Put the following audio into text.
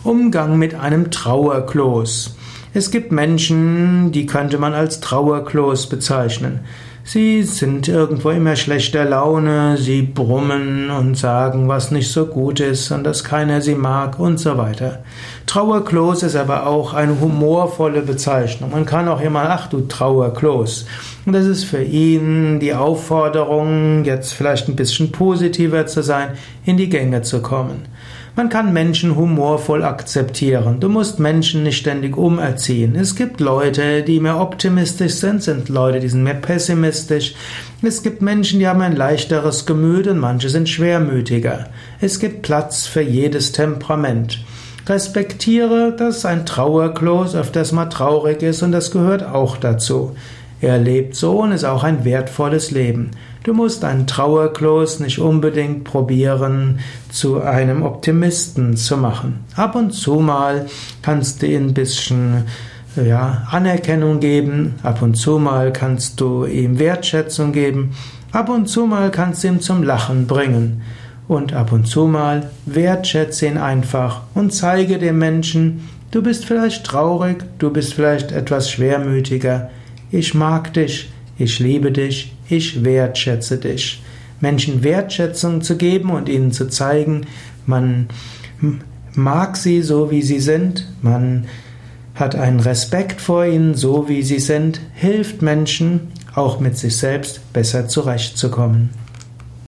Umgang mit einem Trauerklos. Es gibt Menschen, die könnte man als Trauerklos bezeichnen. Sie sind irgendwo immer schlechter Laune, sie brummen und sagen, was nicht so gut ist und dass keiner sie mag und so weiter. Trauerklos ist aber auch eine humorvolle Bezeichnung. Man kann auch jemand, ach du Trauerklos. Und das ist für ihn die Aufforderung, jetzt vielleicht ein bisschen positiver zu sein, in die Gänge zu kommen. Man kann Menschen humorvoll akzeptieren. Du musst Menschen nicht ständig umerziehen. Es gibt Leute, die mehr optimistisch sind Leute, die sind mehr pessimistisch. Es gibt Menschen, die haben ein leichteres Gemüt und manche sind schwermütiger. Es gibt Platz für jedes Temperament. Respektiere, dass ein Trauerklos öfters mal traurig ist und das gehört auch dazu. Er lebt so und ist auch ein wertvolles Leben. Du musst einen Trauerklos nicht unbedingt probieren, zu einem Optimisten zu machen. Ab und zu mal kannst du ihm ein bisschen Anerkennung geben, ab und zu mal kannst du ihm Wertschätzung geben, ab und zu mal kannst du ihn zum Lachen bringen. Und ab und zu mal wertschätze ihn einfach und zeige dem Menschen, du bist vielleicht traurig, du bist vielleicht etwas schwermütiger. Ich mag dich, ich liebe dich, ich wertschätze dich. Menschen Wertschätzung zu geben und ihnen zu zeigen, man mag sie so, wie sie sind, man hat einen Respekt vor ihnen, so wie sie sind, hilft Menschen, auch mit sich selbst besser zurechtzukommen.